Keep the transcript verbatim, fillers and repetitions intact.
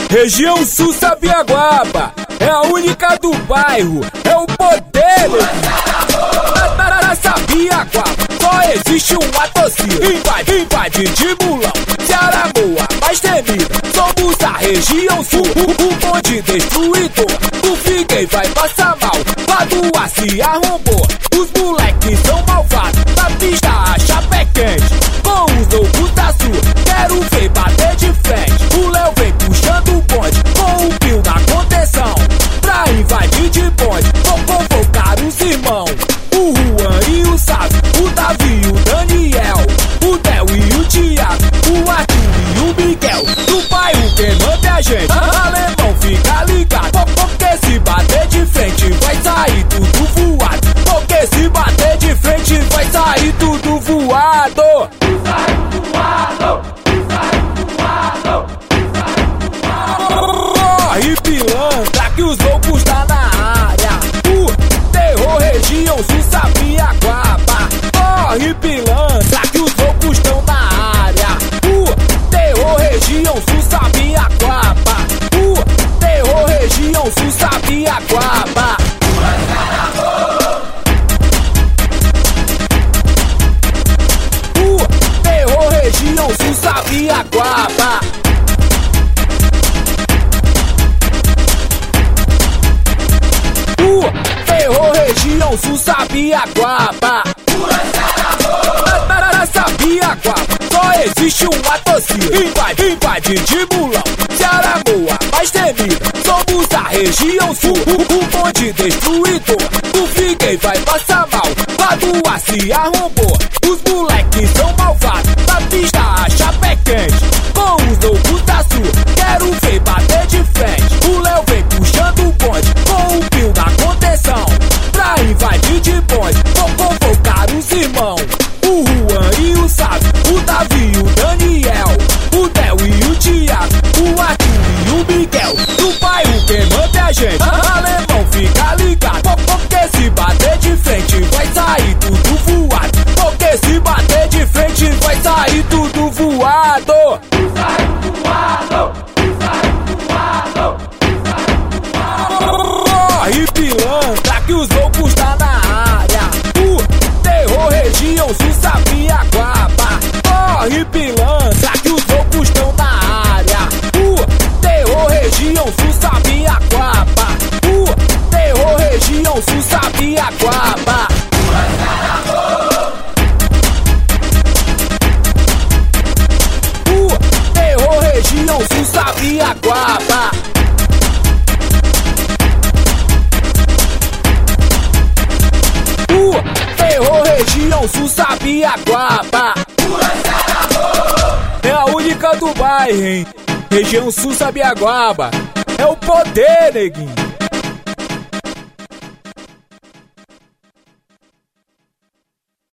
Região Sul Sabiaguaba é a única do bairro, é o poder. Na, na Sabiaguaba só existe uma torcida, invade, invade de mulão, Cearamoa mais temida. Somos a Região Sul, o, o bonde destruidor. O Figuei vai passar mal, lá do ar se arrombou. Os moleques são malvados, na pista a chapa é quente. Com os loucos da Sul, quero ver bater de frente. O Léo vem puxando o bonde, com o pio na contenção. Pra invadir de bonde, vou convocar os irmãos. O Juan e o Sávio, o Davi e o Daniel, o Del e o Thiago, o Arthur e o Miguel. No bairro quem manda é a gente, alemão fica ligado. Porque se bater de frente vai sair tudo voado. Porque se bater de frente vai sair tudo voado. Corre pilantra que os loucos tá na área. O terror Região Sul Sabiaguaba. Corre pilantra que os loucos tão na área. O terror Região Sul Sabiaguaba. O terror Região Sul Sabiaguaba. O terror Região Sul Sabiaguaba. Terror Região Sul Sabiaguaba. Na, na, na Sabiaguaba só existe uma torcida, invade, invade de mulão, Cearamoa mais temida. Somos a Região Sul, o, o bonde destruidor. O Figuei vai passar mal, lá do ar se arrombou. Os moleques são malvados, na pista a chapa é quente. Com os loucos da Sul, quero ver bater de frente. O Léo vem puxando o bonde, com o pio na contenção. Pra invadir de bonde, vou convocar os irmãos. O Juan e o Sávio, o Davi e o Daniel, o Del e o Thiago, o Arthur e o Miguel. No bairro quem manda é a gente, alemão fica ligado. Porque se bater de frente vai sair tudo voado. Porque se bater de frente vai sair tudo voado. Corre pilantra que os loucos tá na área. O terror Região Sul Sabiaguaba. Corre pilantra que os loucos tão na área. O terror Região Sul Sabiaguaba. O terror Região Sul Sabiaguaba. O terror Região Sul Sabiaguaba. Terror Região Sul Sabiaguaba. É a única do bairro, hein? Região Sul Sabiaguaba é o poder, neguinho.